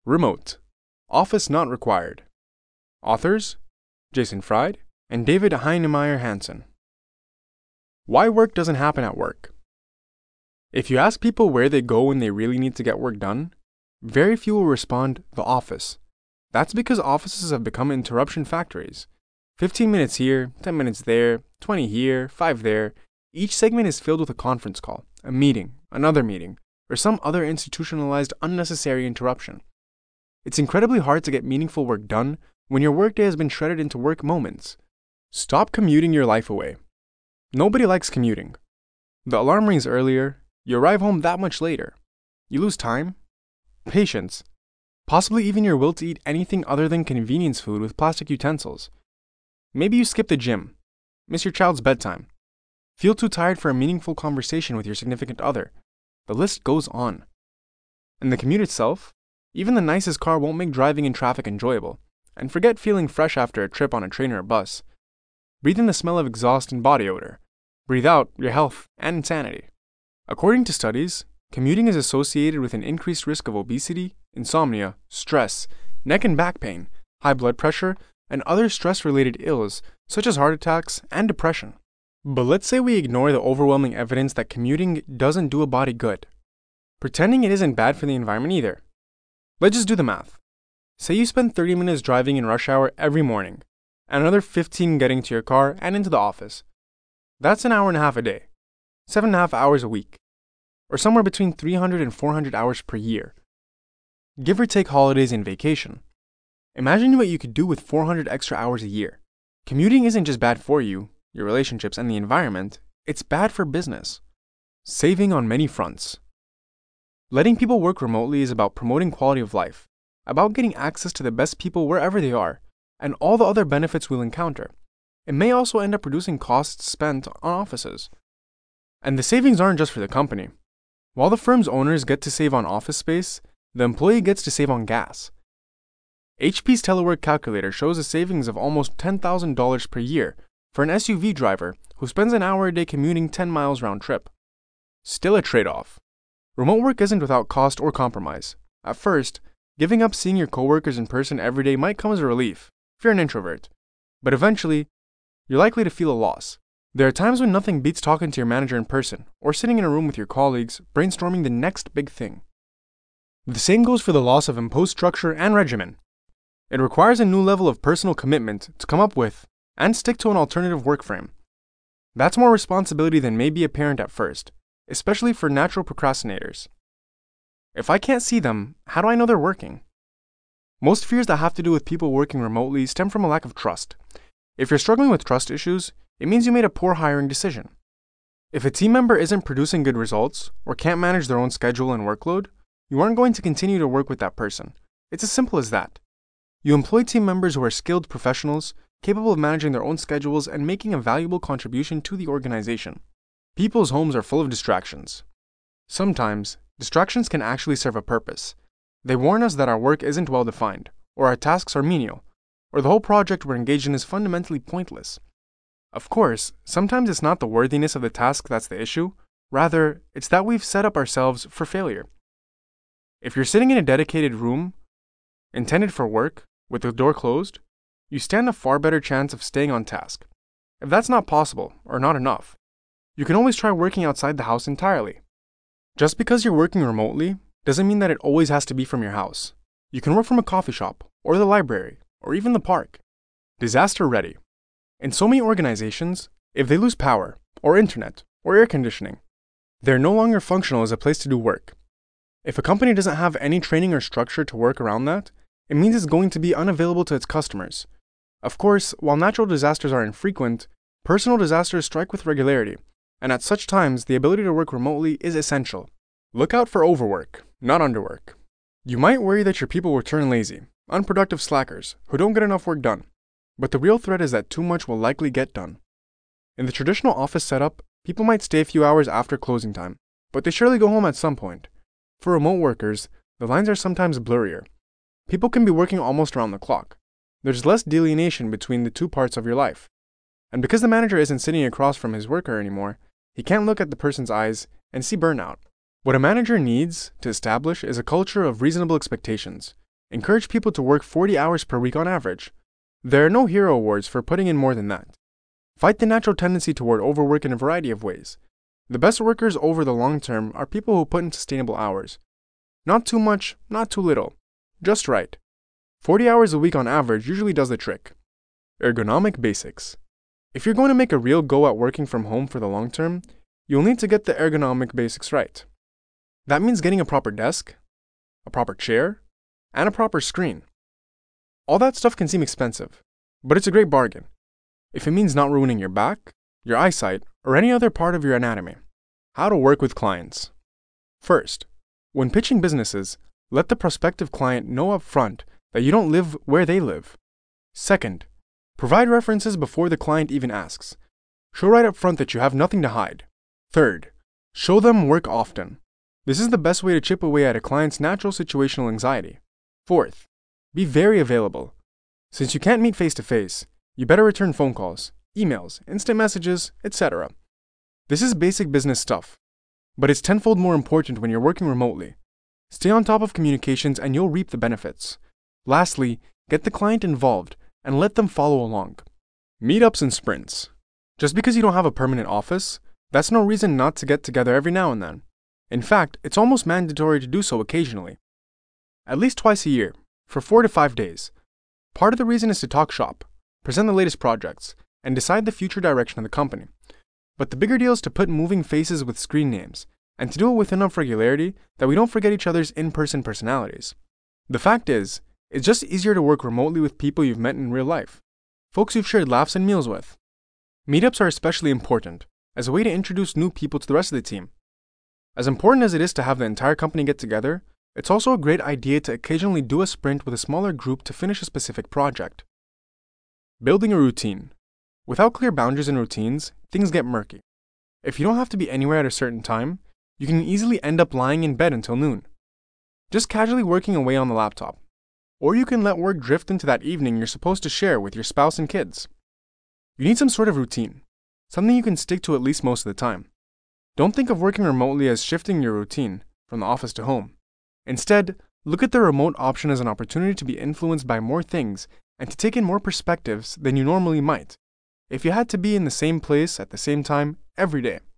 Remote. Office not required. Authors: Jason Fried and David Heinemeier Hansen. Why work doesn't happen at work. If you ask people where they go when they really need to get work done, very few will respond, the office. That's because offices have become interruption factories. 15 minutes here, 10 minutes there, 20 here, 5 there. Each segment is filled with a conference call, a meeting, another meeting, or some other institutionalized unnecessary interruption. It's incredibly hard to get meaningful work done when your workday has been shredded into work moments. Stop commuting your life away. Nobody likes commuting. The alarm rings earlier, you arrive home that much later. You lose time, patience, possibly even your will to eat anything other than convenience food with plastic utensils. Maybe you skip the gym, miss your child's bedtime, feel too tired for a meaningful conversation with your significant other. The list goes on. And the commute itself, even the nicest car won't make driving in traffic enjoyable. And forget feeling fresh after a trip on a train or a bus. Breathe in the smell of exhaust and body odor. Breathe out your health and insanity. According to studies, commuting is associated with an increased risk of obesity, insomnia, stress, neck and back pain, high blood pressure, and other stress-related ills such as heart attacks and depression. But let's say we ignore the overwhelming evidence that commuting doesn't do a body good. Pretending it isn't bad for the environment either. Let's just do the math. Say you spend 30 minutes driving in rush hour every morning, and another 15 getting to your car and into the office. That's an hour and a half a day, 7.5 hours a week, or somewhere between 300 and 400 hours per year. Give or take holidays and vacation. Imagine what you could do with 400 extra hours a year. Commuting isn't just bad for you, your relationships, and the environment, it's bad for business. Saving on many fronts. Letting people work remotely is about promoting quality of life, about getting access to the best people wherever they are, and all the other benefits we'll encounter. It may also end up reducing costs spent on offices. And the savings aren't just for the company. While the firm's owners get to save on office space, the employee gets to save on gas. HP's telework calculator shows a savings of almost $10,000 per year for an SUV driver who spends an hour a day commuting 10 miles round trip. Still a trade-off. Remote work isn't without cost or compromise. At first, giving up seeing your coworkers in person every day might come as a relief, if you're an introvert. But eventually, you're likely to feel a loss. There are times when nothing beats talking to your manager in person, or sitting in a room with your colleagues, brainstorming the next big thing. The same goes for the loss of imposed structure and regimen. It requires a new level of personal commitment to come up with and stick to an alternative work frame. That's more responsibility than may be apparent at first, especially for natural procrastinators. If I can't see them, how do I know they're working? Most fears that have to do with people working remotely stem from a lack of trust. If you're struggling with trust issues, it means you made a poor hiring decision. If a team member isn't producing good results or can't manage their own schedule and workload, you aren't going to continue to work with that person. It's as simple as that. You employ team members who are skilled professionals, capable of managing their own schedules and making a valuable contribution to the organization. People's homes are full of distractions. Sometimes, distractions can actually serve a purpose. They warn us that our work isn't well defined, or our tasks are menial, or the whole project we're engaged in is fundamentally pointless. Of course, sometimes it's not the worthiness of the task that's the issue, rather, it's that we've set up ourselves for failure. If you're sitting in a dedicated room, intended for work, with the door closed, you stand a far better chance of staying on task. If that's not possible, or not enough, you can always try working outside the house entirely. Just because you're working remotely doesn't mean that it always has to be from your house. You can work from a coffee shop, or the library, or even the park. Disaster ready. In so many organizations, if they lose power, or internet, or air conditioning, they're no longer functional as a place to do work. If a company doesn't have any training or structure to work around that, it means it's going to be unavailable to its customers. Of course, while natural disasters are infrequent, personal disasters strike with regularity, and at such times the ability to work remotely is essential. Look out for overwork, not underwork. You might worry that your people will turn lazy, unproductive slackers who don't get enough work done, but the real threat is that too much will likely get done. In the traditional office setup, people might stay a few hours after closing time, but they surely go home at some point. For remote workers, the lines are sometimes blurrier. People can be working almost around the clock. There's less delineation between the two parts of your life. And because the manager isn't sitting across from his worker anymore, he can't look at the person's eyes and see burnout. What a manager needs to establish is a culture of reasonable expectations. Encourage people to work 40 hours per week on average. There are no hero awards for putting in more than that. Fight the natural tendency toward overwork in a variety of ways. The best workers over the long term are people who put in sustainable hours. Not too much, not too little. Just right. 40 hours a week on average usually does the trick. Ergonomic basics. If you're going to make a real go at working from home for the long term, you'll need to get the ergonomic basics right. That means getting a proper desk, a proper chair, and a proper screen. All that stuff can seem expensive, but it's a great bargain if it means not ruining your back, your eyesight, or any other part of your anatomy. How to work with clients. First, when pitching businesses, let the prospective client know up front that you don't live where they live. Second, provide references before the client even asks. Show right up front that you have nothing to hide. Third, show them work often. This is the best way to chip away at a client's natural situational anxiety. Fourth, be very available. Since you can't meet face to face, you better return phone calls, emails, instant messages, etc. This is basic business stuff, but it's tenfold more important when you're working remotely. Stay on top of communications and you'll reap the benefits. Lastly, get the client involved and let them follow along. Meetups and sprints. Just because you don't have a permanent office, that's no reason not to get together every now and then. In fact, it's almost mandatory to do so occasionally. At least twice a year, for 4 to 5 days. Part of the reason is to talk shop, present the latest projects, and decide the future direction of the company. But the bigger deal is to put moving faces with screen names, and to do it with enough regularity that we don't forget each other's in-person personalities. The fact is, it's just easier to work remotely with people you've met in real life, folks you've shared laughs and meals with. Meetups are especially important, as a way to introduce new people to the rest of the team. As important as it is to have the entire company get together, it's also a great idea to occasionally do a sprint with a smaller group to finish a specific project. Building a routine. Without clear boundaries and routines, things get murky. If you don't have to be anywhere at a certain time, you can easily end up lying in bed until noon, just casually working away on the laptop. Or you can let work drift into that evening you're supposed to share with your spouse and kids. You need some sort of routine, something you can stick to at least most of the time. Don't think of working remotely as shifting your routine from the office to home. Instead, look at the remote option as an opportunity to be influenced by more things and to take in more perspectives than you normally might, if you had to be in the same place at the same time every day.